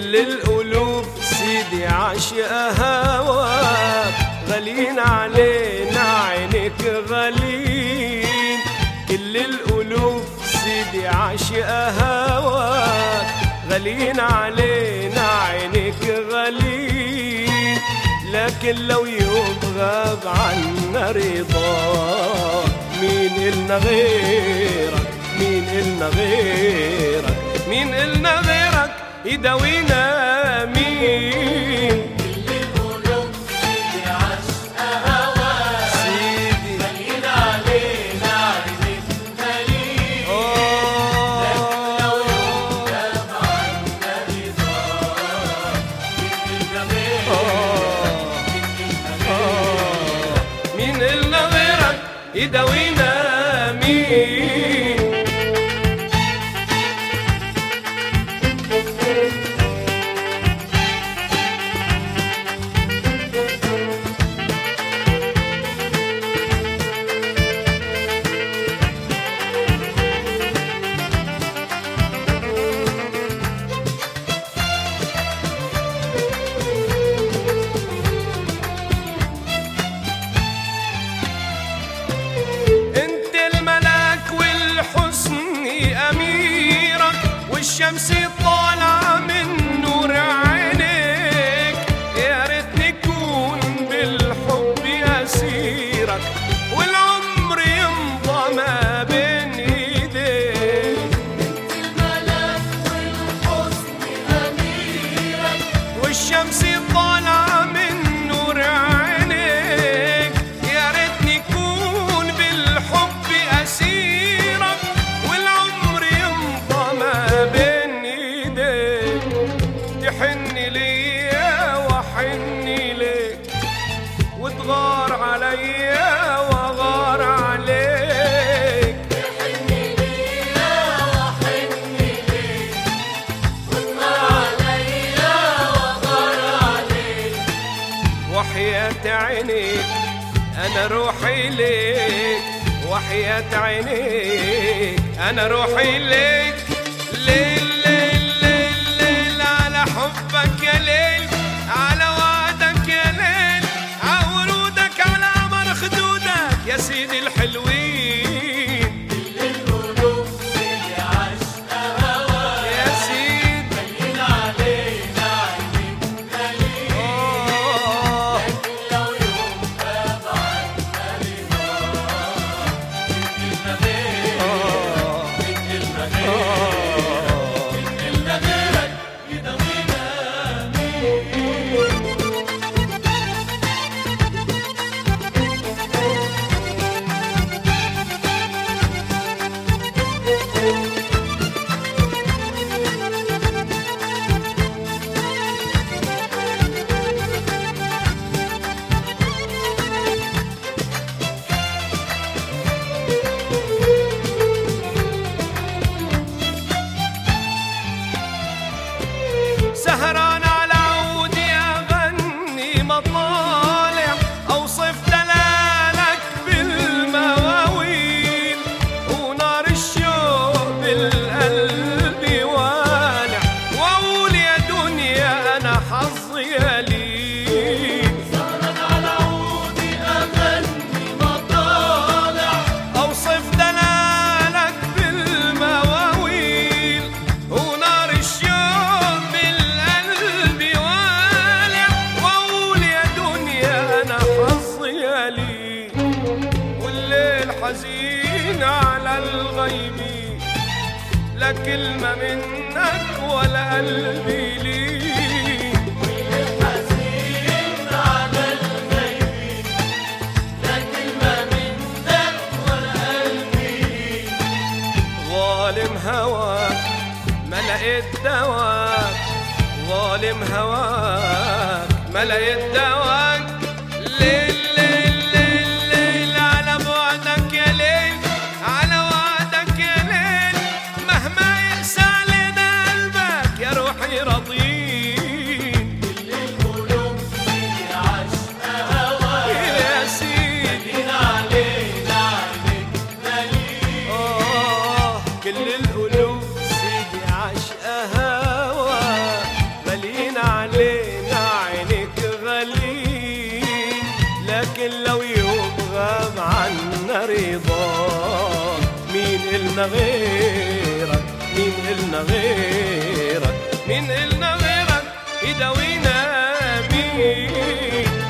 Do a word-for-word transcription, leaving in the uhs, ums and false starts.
كل القلوب سيدي عاشقة هواك، غالين علينا عينك غالين. كل القلوب سيدي عاشقة هواك، غالين علينا عينك غالين. لكن لو يوم غاب عنا رضاك، مين إلنا غيرك، مين إلنا غيرك، مين إلنا غيرك يداوينا مين؟ كل القلوب سيدي عاشقة هواك، سيدي غالين علينا عينك غالين. لكن لو يوم غاب عنا رضاك، مين إلنا غيرك، مين إلنا غيرك. مين إلنا غيرك يداوينا مين؟ والشمس طالعة من نور عينيك، يا ريتني كون بالحب أسيرك، والعمر يمضى ما بين ايديك. انت الملاك والحسن أميرك، والشمس طالعة من نور عينيك، يا ريتني كون بالحب أسيرك، والعمر يمضى ما بين تحني ليا وحني ليك، وتغار عليا وغار عليك. تحني ليا وحني ليك، وتغار عليا وغار عليك. وحياة عينيك أنا روحي ليك، وحياة عينيك أنا روحي ليك. ليل حبك يا ليل، على وعدك يا ليل، عورودك على قمر خدودك يا سيدي الحلوين. كل القلوب سيدي عاشقة هواك، يا سيدي غالين علينا عينك غالين. آه لكن لو يوم غاب عنا رضاك، مين إلنا غيرك، مين إلنا غيرك، مين إلنا غيرك يداوينا مين؟ سهران على عودي أغني مطالع، أوصف دلالك بالمواويل، ونار الشوق بالقلب والع، وأقول يا دنيا أنا حظي قليل. سهران على عودي أغني مطالع، أوصف دلالك بالمواويل، ونار الشوق بالقلب والع، وأقول يا دنيا أنا حظي قليل. والليل حزين على الغيبي، لا كلمة منك ولا قلبي ليك. حزين على الغيب، لا كلمة منك ولا قلبي ليك. ظالم هواك ما لقيت دواك، ظالم هواك ما لقيت دواك. ليل ليل ليل ليل على بعدك يا ليل، على وعدك يا ليل، مهما يقسى علينا قلبك يا روحي رضين. كل القلوب سيدي عاشقة هواك، يا سيدي غالين علينا عينك غالين. آه كل القلوب سيدي عاشقة هواك، إلنا غيرك مين إلنا غيرك مين إلنا غيرك يداوينا مين